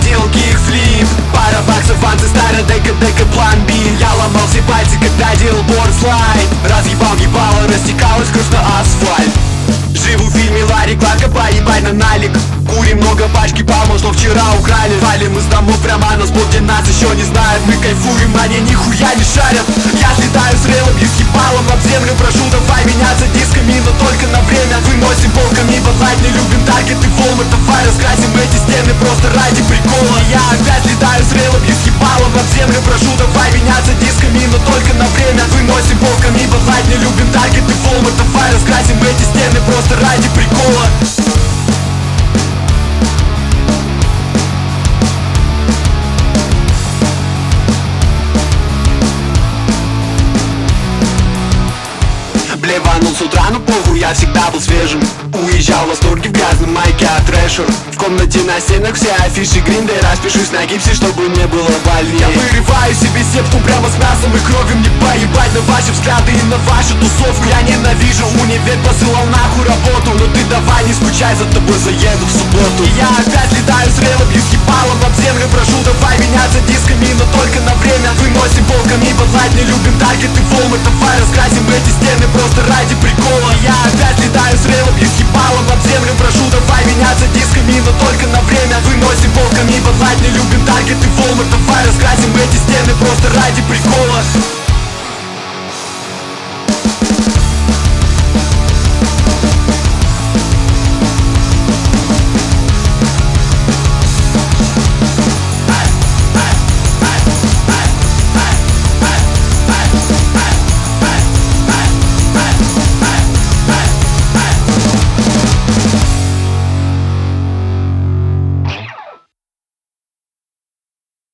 поделки их флип. Пара баксов, фанты, старая дека, план Би. Я ломал все пальцы, когда делал бордслайд. Разъебал ебало, растекалась кровь на асфальт. Живу в фильме Ларри Кларка, поебать на налик. Курим много, пачки палмов, что вчера украли. Валим из домов прямо на спот, где нас еще не знают. Мы кайфуем, они нихуя не шарят. Я слетаю с рейла, бью с ебалом об землю. Прошу, давай меняться дисками, но только на время. Выносим полками бадлайт, не любим таргеты, волны, давай раскрасим эти стены просто ради прикола. Я опять летаю с рейла, бью с ебалом об землю. Прошу, давай меняться дисками, но только на время. Выносим полками бадлайт, не любим таргеты, волны, давай раскрасим эти стены просто ради прикола. Блеванул с утра, но похуй, я всегда был свежим. Уезжал в восторге в грязном майке от Трэшер. В комнате на стенах все афиши Гриндей. Распишусь на гипсе, чтобы не было больнее. Я вырываю себе сетку прямо с мясом и кровью. Мне поебать на ваши взгляды и на вашу тусовку. Я ненавижу универ, посылал нахуй работу. Но ты давай не скучай, за тобой заеду в субботу. И я опять летаю с рейла, бью с ебалом об землю. Прошу, давай меняться дисками, но только на время. Выносим полками бадлайт, не любим таргеты, волны, давай раскрасим эти стены просто ради прикола. И я опять летаю с рейла, бью с ебалом об землю. Прошу, давай меняться дисками, но только на время. Выносим полками бадлайт, не любим таргеты, волны, давай раскрасим эти стены просто ради прикола.